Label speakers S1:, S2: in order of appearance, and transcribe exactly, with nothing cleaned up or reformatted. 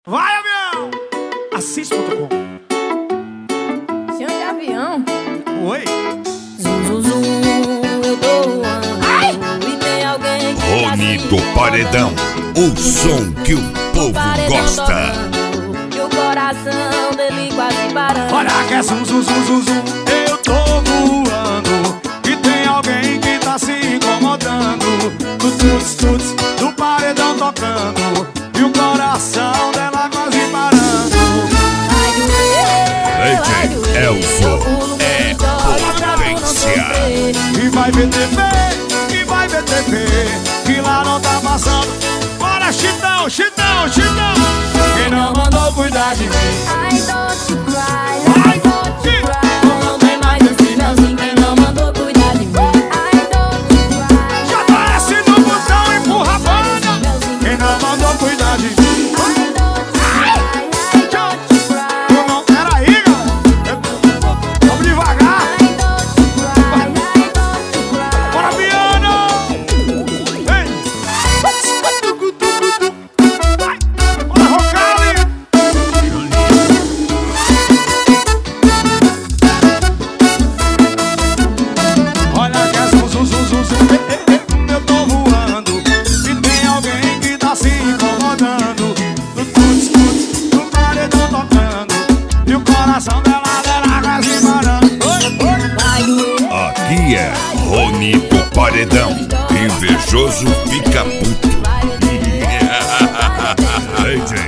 S1: Vai, avião! Assiste ponto com.
S2: Senhor de avião.
S1: Oi.
S2: Zum, zum, zum, eu tô voando. Ai! E tem alguém que tá
S3: Rony
S2: se
S3: do Paredão, o som que o povo
S2: paredão
S3: gosta.
S2: tocando, e o coração dele quase parando.
S1: Olha que é zum, zum, zum, zum, zum. Eu tô voando e tem alguém que tá se incomodando. Do tuts, tuts, do paredão tocando e o coração dela quase parando.
S2: Vai doer, vai doer.
S3: Elzo
S2: Eu pulo
S3: é
S2: muito história pra tu não
S3: potência.
S2: sofrer.
S1: E vai ver T V, e vai ver T V, que lá não tá passando. Bora, Chitão, Chitão, Chitão. Quem não mandou cuidar de mim?
S2: I don't you cry,
S1: Ai,
S2: I don't
S1: sim.
S2: you cry. Não tem mais esse melzinho, quem não mandou cuidar de mim? I don't you cry.
S1: Já desce no botão, empurra a banda. Quem não mandou cuidar de mim?
S2: I don't you cry, I don't you cry.
S1: Eu não, peraí, galera. Vamos devagar.
S2: I don't you cry, I don't you cry.
S1: Bora, piano. Vem. Vai. Bora, Rocali. Olha que é zum, zum, zum, zum, zum. Eh, eh, eh. Eu tô voando e tem alguém que tá se incomodando. Do tuts, tuts, do paredão tocando e o coração dela, dela quase parando. Oi, oi.
S2: Vai doer.
S3: Aqui é Rony do Paredão, invejoso fica puto.
S2: Vai doer.
S3: Ei, gente.